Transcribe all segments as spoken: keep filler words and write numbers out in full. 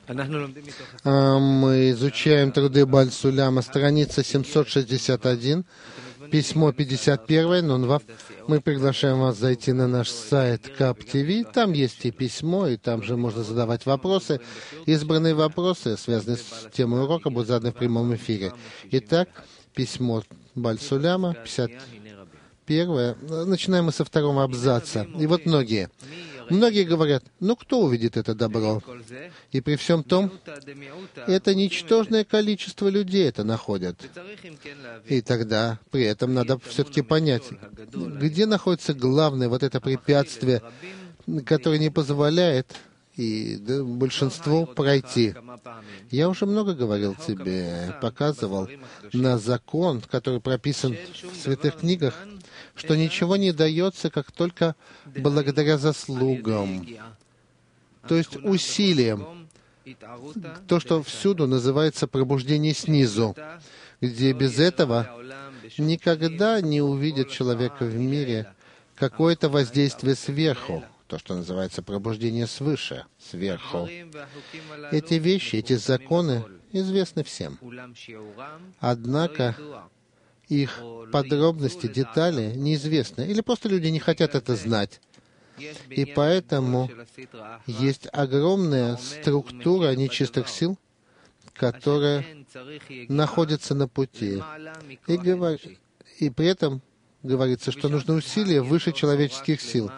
Мы изучаем труды Бааль Суляма, страница семьсот шестьдесят один, письмо пятьдесят один, Нунвав. Мы приглашаем вас зайти на наш сайт Кап ТВ. Там есть и письмо, и там же можно задавать вопросы. Избранные вопросы, связанные с темой урока, будут заданы в прямом эфире. Итак, письмо Бааль Суляма, пятьдесят один. Начинаем мы со второго абзаца. И вот многие. Многие говорят, ну кто увидит это добро? И при всем том, это ничтожное количество людей это находят. И тогда при этом надо все-таки понять, где находится главное вот это препятствие, которое не позволяет и да, большинству пройти. Я уже много говорил тебе, показывал на закон, который прописан в святых книгах, что ничего не дается, как только благодаря заслугам, то есть усилиям. То, что всюду называется пробуждение снизу, где без этого никогда не увидит человека в мире какое-то воздействие сверху, то, что называется пробуждение свыше, сверху. Эти вещи, эти законы известны всем. Однако их подробности, детали неизвестны, или просто люди не хотят это знать. И поэтому есть огромная структура нечистых сил, которая находится на пути. И, говор... и при этом говорится, что нужны усилия выше человеческих сил.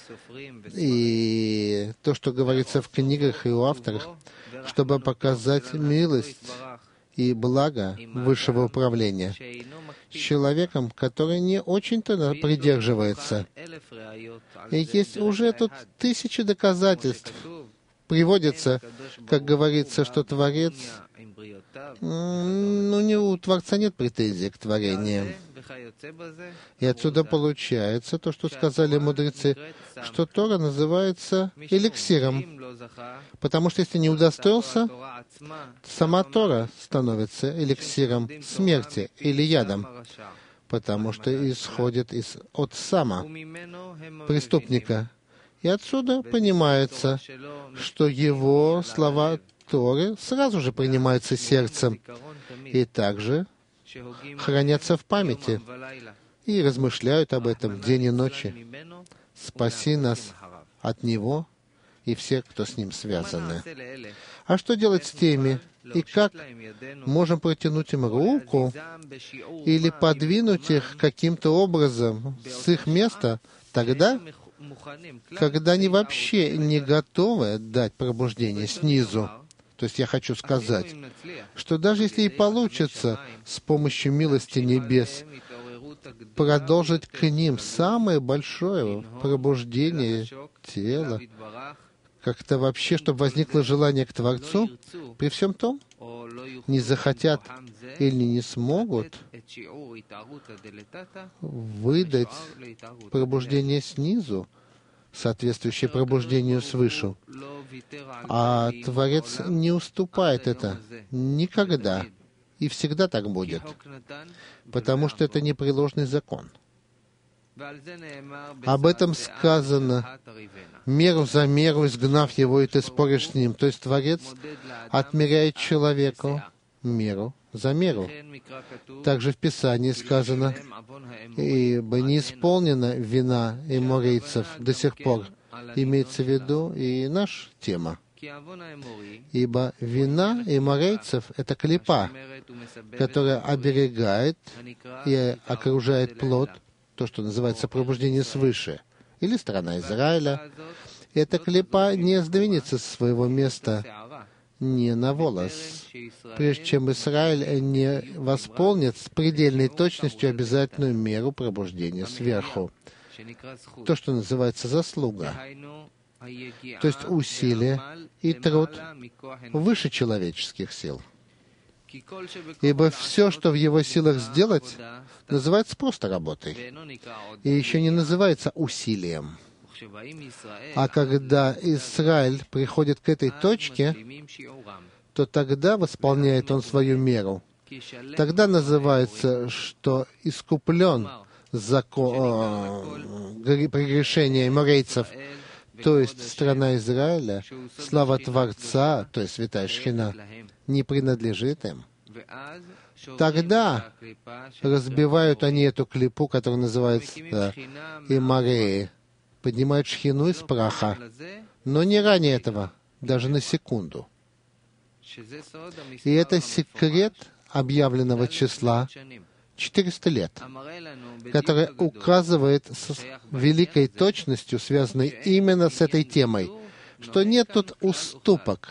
И то, что говорится в книгах и у авторов, чтобы показать милость и благо высшего управления человеком, который не очень-то придерживается. И есть уже тут тысячи доказательств. Приводится, как говорится, что Творец, ну, не у Творца нет претензий к творению. И отсюда получается то, что сказали мудрецы, что Тора называется эликсиром. Потому что если не удостоился, сама Тора становится эликсиром смерти или ядом. Потому что исходит из, от сама преступника. И отсюда понимается, что его слова Торы сразу же принимаются сердцем и также хранятся в памяти и размышляют об этом день и ночи. Спаси нас от него и всех, кто с ним связаны. А что делать с теми, и как можем протянуть им руку или подвинуть их каким-то образом с их места тогда, когда они вообще не готовы дать пробуждение снизу? То есть я хочу сказать, что даже если и получится с помощью милости небес продолжить к ним самое большое пробуждение тела, как-то вообще, чтобы возникло желание к Творцу, при всем том, не захотят или не смогут выдать пробуждение снизу, соответствующее пробуждению свыше. А Творец не уступает это никогда. И всегда так будет. Потому что это непреложный закон. Об этом сказано: меру за меру, изгнав его, и ты споришь с ним. То есть Творец отмеряет человеку меру за меру. Также в Писании сказано: ибо не исполнена вина эморейцев до сих пор. Имеется в виду и наша тема. Ибо вина эморейцев — это клипа, которая оберегает и окружает плод, то, что называется пробуждение свыше, или страна Израиля. Эта клипа не сдвинется с своего места ни на волос, прежде чем Израиль не восполнит с предельной точностью обязательную меру пробуждения сверху, то, что называется заслуга, то есть усилие и труд выше человеческих сил. Ибо все, что в его силах сделать, называется просто работой, и еще не называется усилием. А когда Израиль приходит к этой точке, то тогда восполняет он свою меру. Тогда называется, что искуплен закон, прегрешение эморейцев. то есть страна Израиля, слава Творца, то есть Святая Шхина, не принадлежит им. Тогда разбивают они эту клипу, которая называется Имареи, поднимают Шхину из праха, но не ранее этого, даже на секунду. И это секрет объявленного числа четыреста лет, который указывает с великой точностью, связанной именно с этой темой, что нет тут уступок.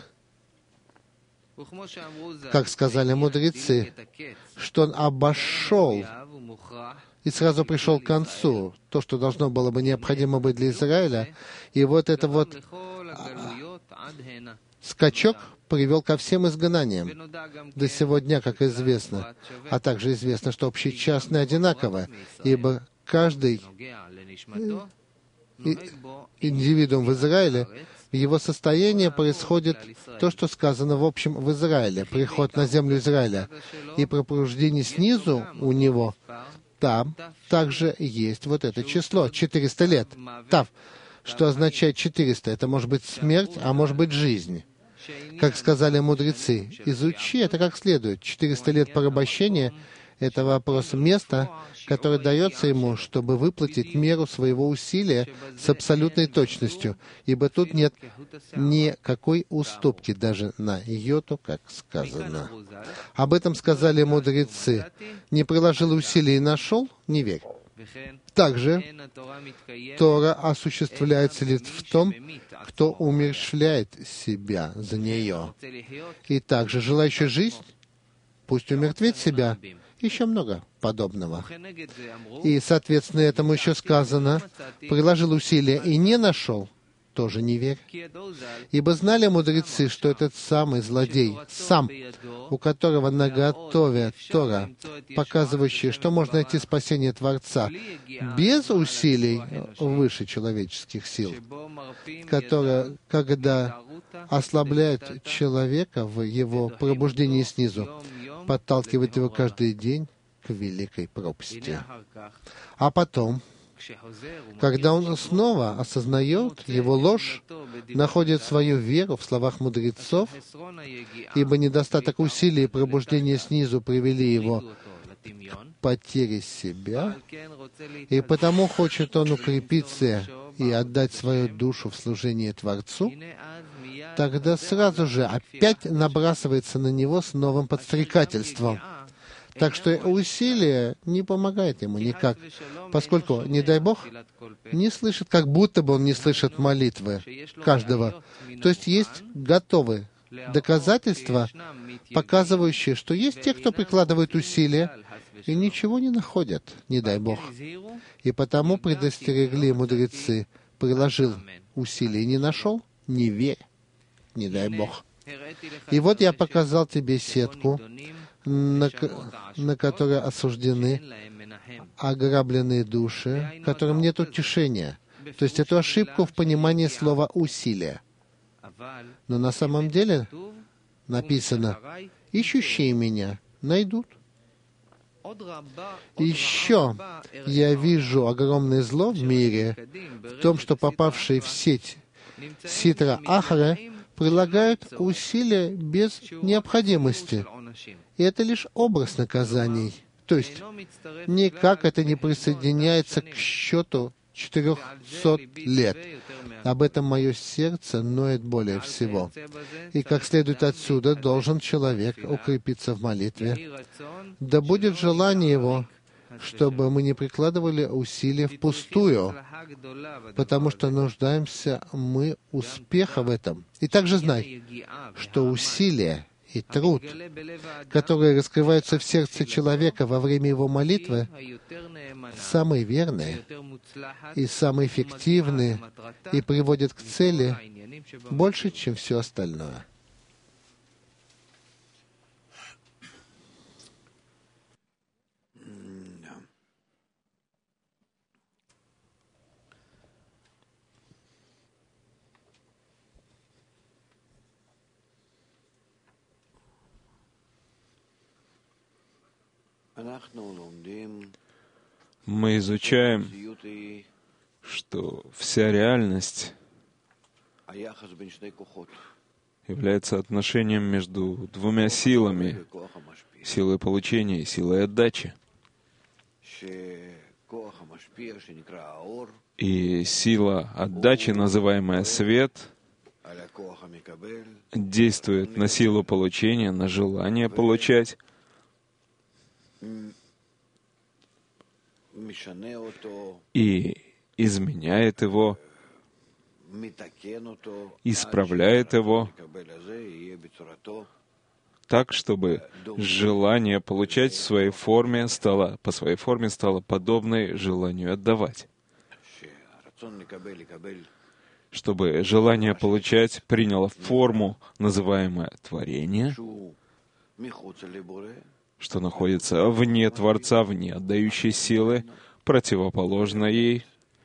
Как сказали мудрецы, что он обошел и сразу пришел к концу, то, что должно было бы необходимо быть для Израиля, и вот это вот скачок привел ко всем изгнаниям. До сего дня, как известно, а также известно, что общечастные одинаковы, ибо каждый индивидуум в Израиле, в его состоянии происходит то, что сказано в общем в Израиле, приход на землю Израиля, и при пробуждении снизу у него, там также есть вот это число, четыреста лет. Тав, что означает четыреста, это может быть смерть, а может быть жизнь. Как сказали мудрецы, изучи это как следует. четыреста лет порабощения — это вопрос места, которое дается ему, чтобы выплатить меру своего усилия с абсолютной точностью, ибо тут нет никакой уступки, даже на йоту, как сказано. Об этом сказали мудрецы. Не приложил усилий и нашел — не верь. Также Тора осуществляется лишь в том, кто умерщвляет себя за нее. И также желающий жизнь пусть умертвит себя. Еще много подобного. И, соответственно, этому еще сказано, приложил усилия и не нашел, тоже не верь. Ибо знали мудрецы, что этот самый злодей, сам, у которого наготове Тора, показывающая, что можно найти спасение Творца без усилий выше человеческих сил, которая, когда ослабляет человека в его пробуждении снизу, подталкивает его каждый день к великой пропасти. А потом, когда он снова осознает его ложь, находит свою веру в словах мудрецов, ибо недостаток усилий и пробуждения снизу привели его к потере себя, и потому хочет он укрепиться и отдать свою душу в служение Творцу, тогда сразу же опять набрасывается на него с новым подстрекательством. Так что усилие не помогает ему никак, поскольку, не дай Бог, не слышит, как будто бы он не слышит молитвы каждого. То есть есть готовые доказательства, показывающие, что есть те, кто прикладывает усилия и ничего не находят, не дай Бог. И потому предостерегли мудрецы: приложил усилия и не нашел, не верь, не дай Бог. И вот я показал тебе сетку, на, на которой осуждены ограбленные души, которым нет утешения. То есть эту ошибку в понимании слова «усилие». Но на самом деле написано: «Ищущие меня найдут». Еще я вижу огромное зло в мире в том, что попавшие в сеть Ситра Ахара прилагают усилия без необходимости. И это лишь образ наказаний. То есть никак это не присоединяется к счету четырехсот лет. Об этом мое сердце ноет более всего. И как следует отсюда, должен человек укрепиться в молитве. Да будет желание его, чтобы мы не прикладывали усилия впустую, потому что нуждаемся мы успеха в этом. И также знай, что усилия и труд, которые раскрываются в сердце человека во время его молитвы, самые верные и самые эффективные и приводят к цели больше, чем все остальное. Мы изучаем, что вся реальность является отношением между двумя силами, силой получения и силой отдачи. И сила отдачи, называемая свет, действует на силу получения, на желание получать, и изменяет его, исправляет его так, чтобы желание получать в своей форме стало, по своей форме стало подобной желанию отдавать. Чтобы желание получать приняло форму, называемое творение, что находится вне Творца, вне отдающей силы, противоположно ей,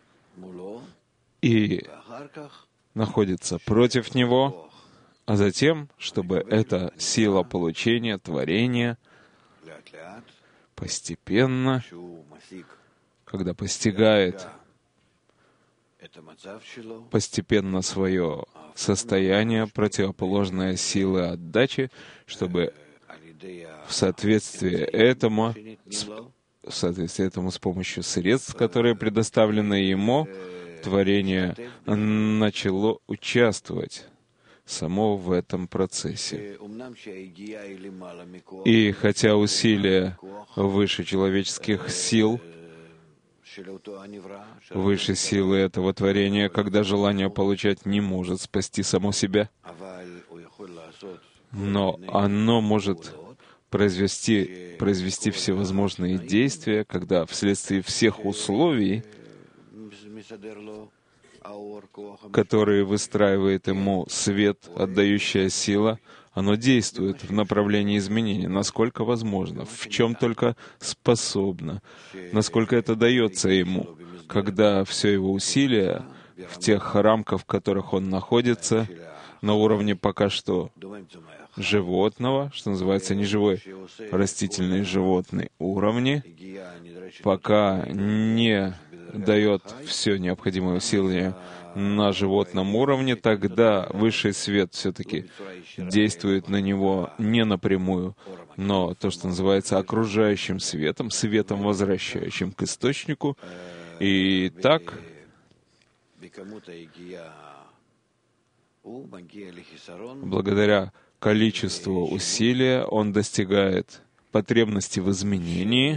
и находится против него, а затем, чтобы эта сила получения, творения, постепенно, когда постигает постепенно свое состояние, противоположное силы отдачи, чтобы в соответствии этому, в соответствии этому с помощью средств, которые предоставлены ему, творение начало участвовать само в этом процессе. И хотя усилия выше человеческих сил, выше силы этого творения, когда желание получать не может спасти само себя, но оно может произвести, произвести всевозможные действия, когда вследствие всех условий, которые выстраивает ему свет, отдающая сила, оно действует в направлении изменения, насколько возможно, в чем только способно, насколько это дается ему, когда все его усилия в тех рамках, в которых он находится, на уровне пока что животного, что называется неживой, растительный животный уровни, пока не дает все необходимое усилие на животном уровне, тогда высший свет все-таки действует на него не напрямую, но то, что называется окружающим светом, светом, возвращающим к источнику. И так благодаря количеству усилия он достигает потребности в изменении,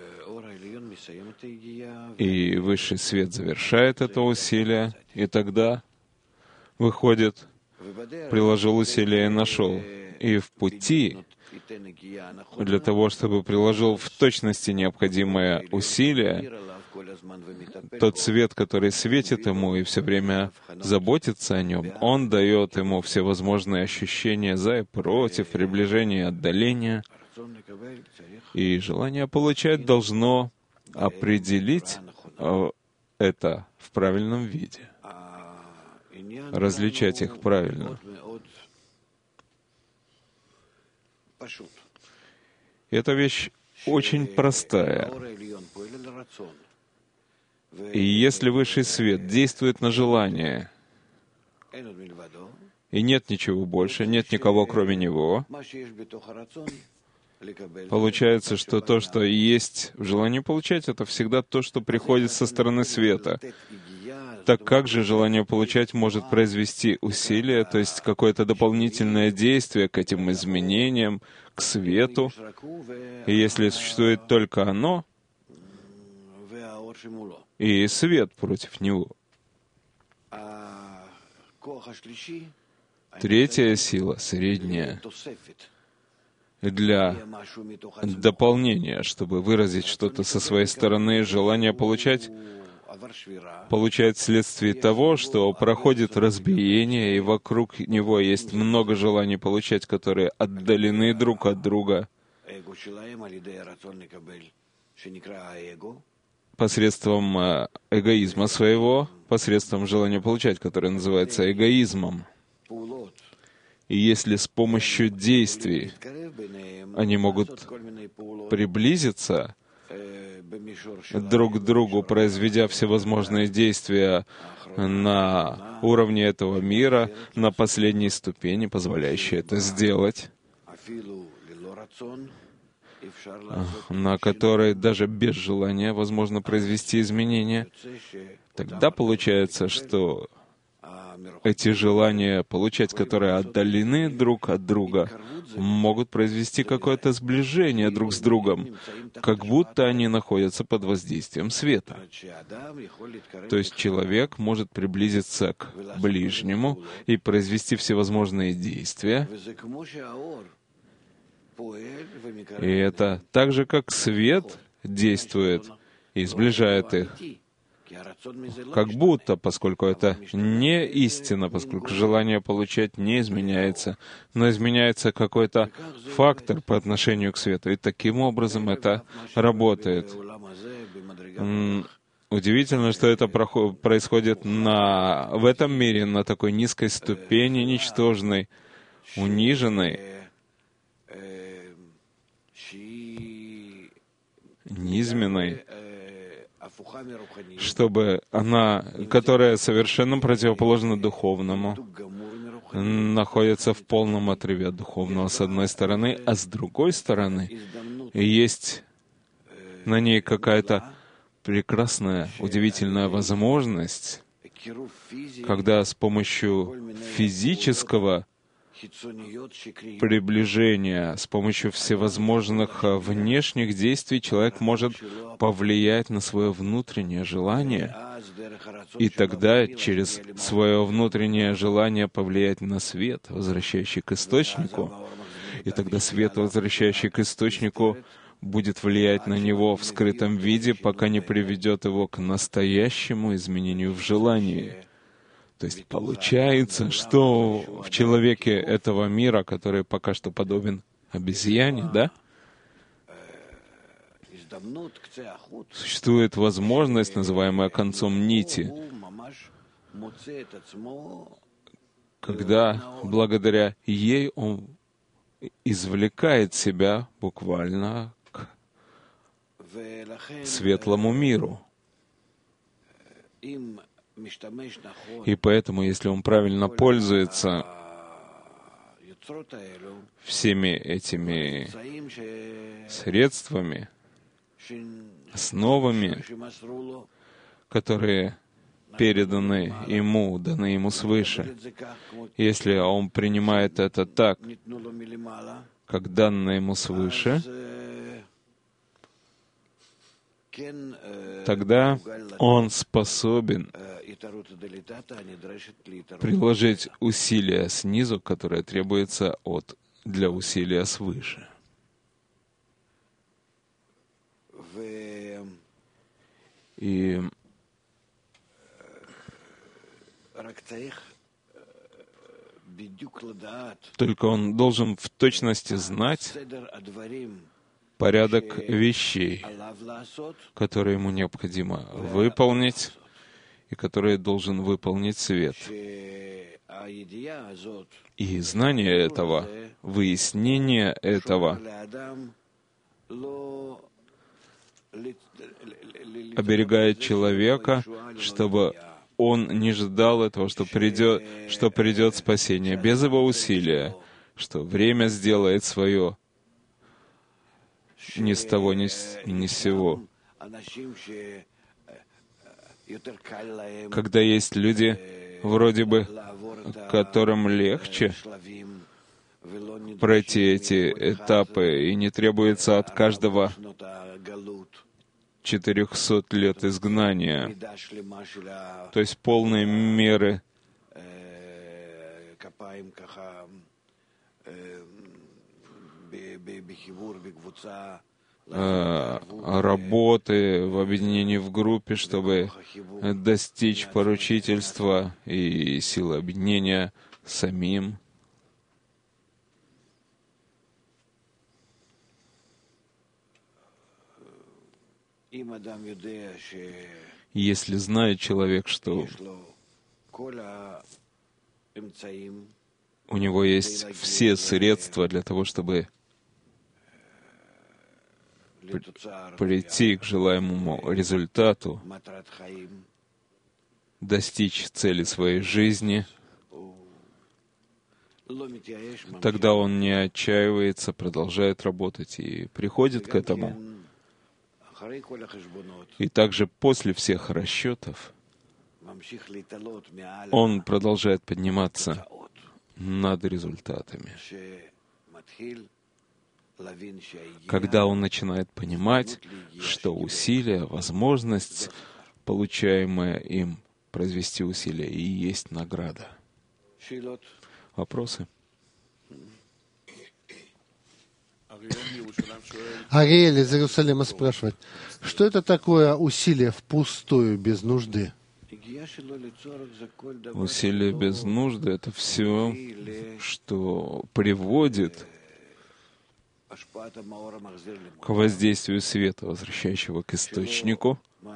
и высший свет завершает это усилие, и тогда выходит, приложил усилия и нашел. И в пути, для того, чтобы приложил в точности необходимое усилие, тот свет, который светит ему и все время заботится о нем, он дает ему всевозможные ощущения за и против, приближения и отдаления. И желание получать должно определить это в правильном виде, различать их правильно. И эта вещь очень простая. И если высший свет действует на желание, и нет ничего больше, нет никого кроме него, получается, что то, что есть в желании получать, это всегда то, что приходит со стороны света. Так как же желание получать может произвести усилие, то есть какое-то дополнительное действие к этим изменениям, к свету? И если существует только оно, и свет против него. Третья сила, средняя, для дополнения, чтобы выразить что-то со своей стороны, желание получать, получает вследствие того, что проходит разбиение, и вокруг него есть много желаний получать, которые отдалены друг от друга посредством эгоизма своего, посредством желания получать, которое называется эгоизмом. И если с помощью действий они могут приблизиться друг к другу, произведя всевозможные действия на уровне этого мира, на последней ступени, позволяющие это сделать, на которой даже без желания возможно произвести изменения, тогда получается, что эти желания получать, которые отдалены друг от друга, могут произвести какое-то сближение друг с другом, как будто они находятся под воздействием света. То есть человек может приблизиться к ближнему и произвести всевозможные действия. И это так же, как свет действует и сближает их. Как будто, поскольку это не истина, поскольку желание получать не изменяется, но изменяется какой-то фактор по отношению к свету. И таким образом это работает. Удивительно, что это происходит на, в этом мире на такой низкой ступени, ничтожной, униженной, низменной, чтобы она, которая совершенно противоположна духовному, находится в полном отрыве от духовного с одной стороны, а с другой стороны есть на ней какая-то прекрасная, удивительная возможность, когда с помощью физического приближения, с помощью всевозможных внешних действий человек может повлиять на свое внутреннее желание, и тогда через свое внутреннее желание повлиять на свет, возвращающий к источнику, и тогда свет, возвращающий к источнику, будет влиять на него в скрытом виде, пока не приведет его к настоящему изменению в желании. То есть получается, что в человеке этого мира, который пока что подобен обезьяне, да, существует возможность, называемая концом нити, когда благодаря ей он извлекает себя буквально к светлому миру. И поэтому, если он правильно пользуется всеми этими средствами, основами, которые переданы ему, даны ему свыше, если он принимает это так, как данное ему свыше, тогда он способен приложить усилия снизу, которые требуются от, для усилия свыше. И только он должен в точности знать порядок вещей, которые ему необходимо выполнить, и которые должен выполнить свет. И знание этого, выяснение этого оберегает человека, чтобы он не ждал этого, что придет, что придет спасение без его усилия, что время сделает свое ни с того, ни с, ни с сего. Когда есть люди, вроде бы, которым легче пройти эти этапы, и не требуется от каждого четырехсот лет изгнания, то есть полной меры работы в объединении в группе, чтобы достичь поручительства и силы объединения самим. Если знает человек, что у него есть все средства для того, чтобы прийти к желаемому результату, достичь цели своей жизни, тогда он не отчаивается, продолжает работать и приходит к этому. И также после всех расчетов он продолжает подниматься над результатами. Когда он начинает понимать, что усилия, возможность, получаемая им произвести усилия, и есть награда. Вопросы? Ариэль из Иерусалима спрашивает, что это такое усилие впустую, без нужды? Усилие без нужды — это все, что приводит к воздействию света, возвращающего к источнику,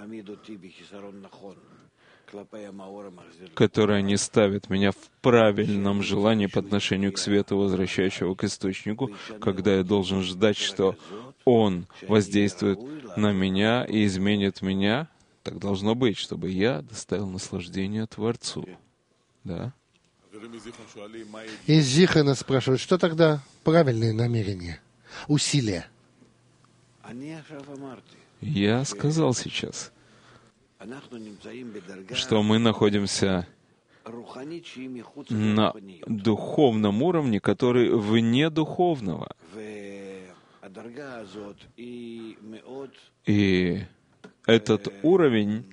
которое не ставит меня в правильном желании по отношению к свету, возвращающего к источнику, когда я должен ждать, что он воздействует на меня и изменит меня. Так должно быть, чтобы я доставил наслаждение Творцу. Да? Из Зихана спрашивают, что тогда правильные намерения, усилия? Я сказал сейчас, что мы находимся на духовном уровне, который вне духовного. И этот уровень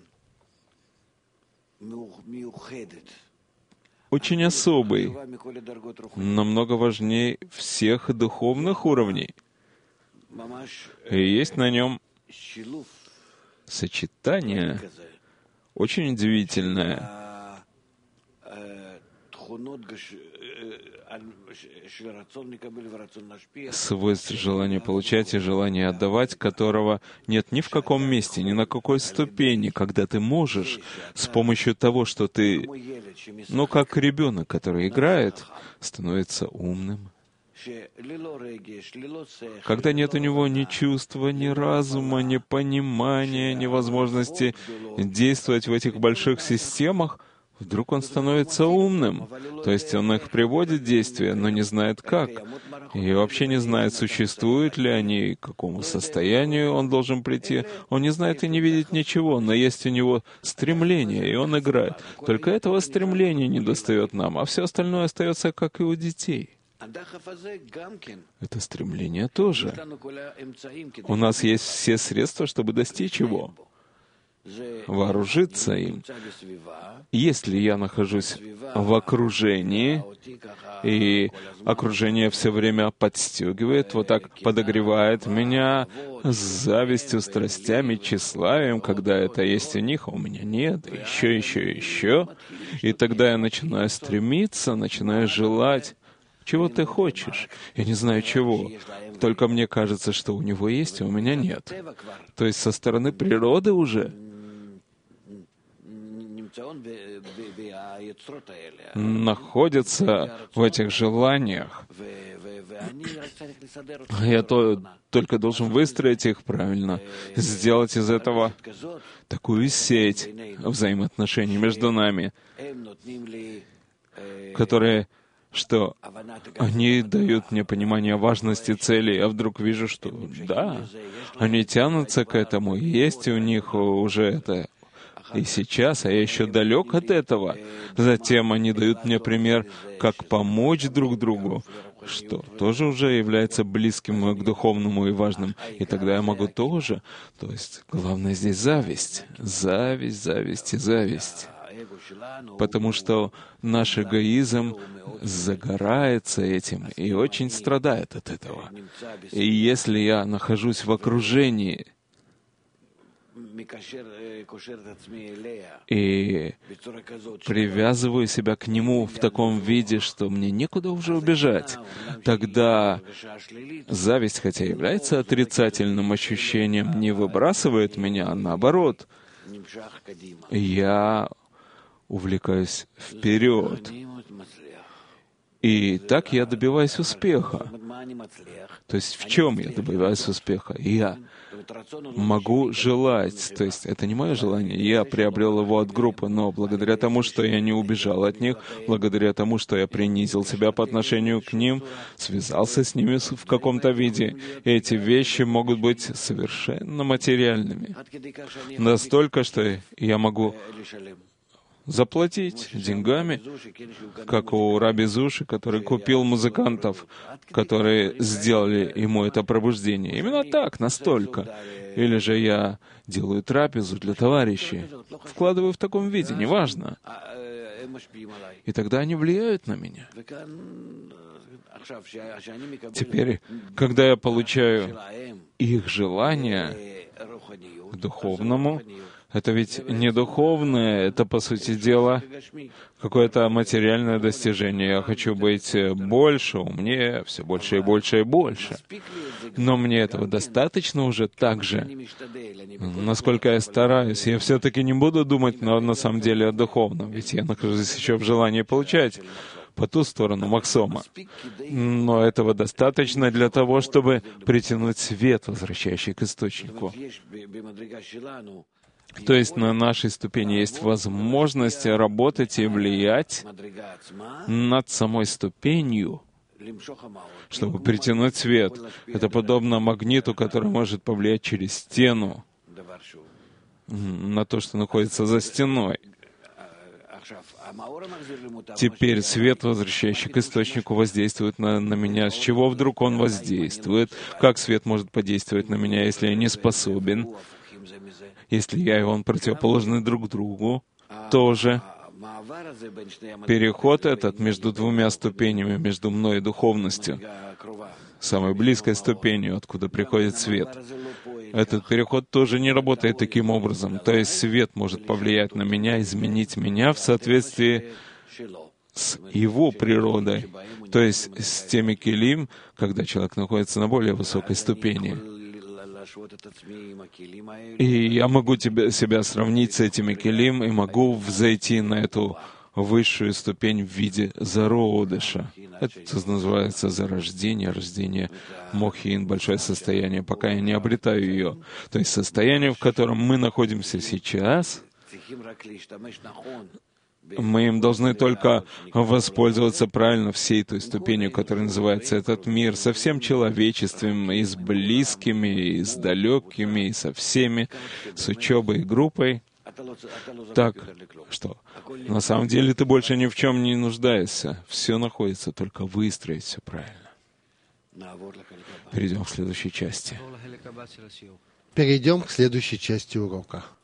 очень особый, намного важнее всех духовных уровней. И есть на нем сочетание очень удивительное свойств желания получать и желания отдавать, которого нет ни в каком месте, ни на какой ступени, когда ты можешь с помощью того, что ты, ну, как ребенок, который играет, становится умным, когда нет у него ни чувства, ни разума, ни понимания, ни возможности действовать в этих больших системах, вдруг он становится умным. То есть он их приводит в действие, но не знает как. И вообще не знает, существуют ли они, к какому состоянию он должен прийти. Он не знает и не видит ничего, но есть у него стремление, и он играет. Только этого стремления не достает нам, а все остальное остается, как и у детей. Это стремление тоже. У нас есть все средства, чтобы достичь его. Вооружиться им. Если я нахожусь в окружении, и окружение все время подстегивает, вот так подогревает меня завистью, страстями, тщеславием, когда это есть у них, а у меня нет, еще, еще, еще, и тогда я начинаю стремиться, начинаю желать. Чего ты хочешь? Я не знаю чего. Только мне кажется, что у него есть, а у меня нет. То есть со стороны природы уже находятся в этих желаниях. Я то, только должен выстроить их правильно, сделать из этого такую сеть взаимоотношений между нами, которые что они дают мне понимание важности цели, я вдруг вижу, что да, они тянутся к этому, есть у них уже это и сейчас, а я еще далек от этого. Затем они дают мне пример, как помочь друг другу, что тоже уже является близким к духовному и важным. И тогда я могу тоже. То есть главное здесь зависть. Зависть, зависть и зависть. Потому что наш эгоизм загорается этим и очень страдает от этого. И если я нахожусь в окружении и привязываю себя к нему в таком виде, что мне некуда уже убежать, тогда зависть, хотя является отрицательным ощущением, не выбрасывает меня, а наоборот. Я увлекаюсь вперед. И так я добиваюсь успеха. То есть в чем я добиваюсь успеха? Я могу желать, то есть это не мое желание, я приобрел его от группы, но благодаря тому, что я не убежал от них, благодаря тому, что я принизил себя по отношению к ним, связался с ними в каком-то виде, эти вещи могут быть совершенно материальными. Настолько, что я могу заплатить деньгами, как у Раби Зуши, который купил музыкантов, которые сделали ему это пробуждение. Именно так, настолько. Или же я делаю трапезу для товарищей, вкладываю в таком виде, неважно. И тогда они влияют на меня. Теперь, когда я получаю их желание к духовному, это ведь не духовное, это, по сути дела, какое-то материальное достижение. Я хочу быть больше, умнее, все больше и больше и больше. Но мне этого достаточно уже так же. Насколько я стараюсь, я все-таки не буду думать на, на самом деле о духовном, ведь я нахожусь еще в желании получать по ту сторону Максома. Но этого достаточно для того, чтобы притянуть свет, возвращающий к источнику. То есть на нашей ступени есть возможность работать и влиять над самой ступенью, чтобы притянуть свет. Это подобно магниту, который может повлиять через стену на то, что находится за стеной. Теперь свет, возвращающий к источнику, воздействует на, на меня. С чего вдруг он воздействует? Как свет может подействовать на меня, если я не способен? Если я и он противоположны друг другу, тоже переход этот между двумя ступенями, между мной и духовностью, самой близкой ступенью, откуда приходит свет, этот переход тоже не работает таким образом. То есть свет может повлиять на меня, изменить меня в соответствии с его природой, то есть с теми келим, когда человек находится на более высокой ступени. И я могу тебя, себя сравнить с этими келим, и могу взойти на эту высшую ступень в виде зародыша. Это называется зарождение, рождение мохин, большое состояние, пока я не обретаю ее. То есть состояние, в котором мы находимся сейчас, мы им должны только воспользоваться правильно всей той ступенью, которая называется этот мир, со всем человечеством, и с близкими, и с далекими, и со всеми, с учебой и группой. Так что, на самом деле, ты больше ни в чем не нуждаешься. Все находится, только выстроить все правильно. Перейдем к следующей части. Перейдем к следующей части урока.